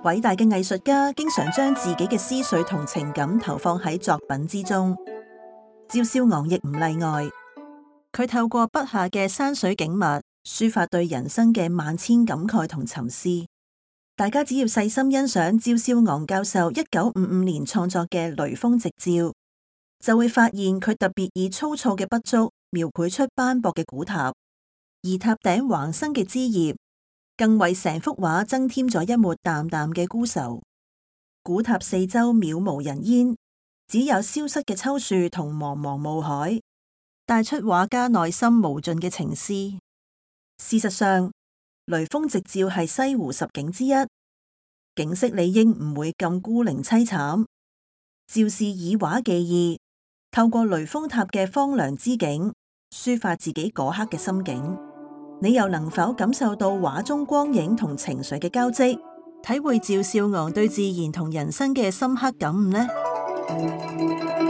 偉大嘅藝術家經常將自己嘅思緒同情感投放喺作品之中，趙少昂亦唔例外。佢透過筆下嘅山水景物，抒發對人生嘅萬千感慨同沉思。大家只要細心欣賞趙少昂教授1955年創作嘅《雷鋒夕照》，就會發現佢特別以粗糙嘅筆觸描繪出斑駁嘅古塔，而塔頂橫生嘅枝葉，更為成幅畫增添咗一抹淡淡嘅孤愁。古塔四周渺無人煙，只有消失嘅秋樹同茫茫霧海，帶出畫家內心無盡嘅情思。事實上，雷鋒夕照係西湖十景之一，景色理應唔會咁孤零淒慘。趙氏以畫寄意，透過雷鋒塔嘅荒涼之景，抒發自己嗰刻嘅心境。你又能否感受到畫中光影同情緒嘅交織，體會趙少昂對自然同人生嘅深刻感悟呢？